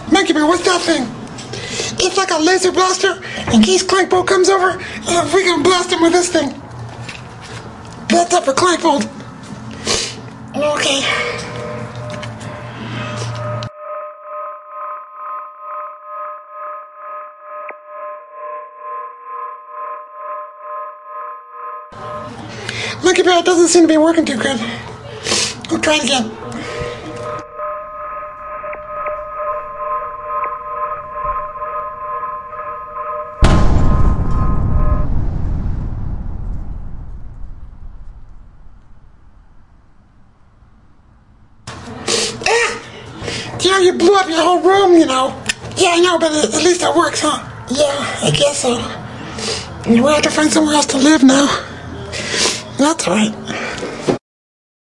Monkey Bear, what's that thing? It's like a laser blaster in case Clankbolt comes over, and we can blast him with this thing. That's up for Clankbolt. Okay. Monkey Bear, it doesn't seem to be working too good. We'll try it again. You blew up your whole room, you know. Yeah, I know, but at least it works, huh? Yeah, I guess so. We have to find somewhere else to live now. That's all right.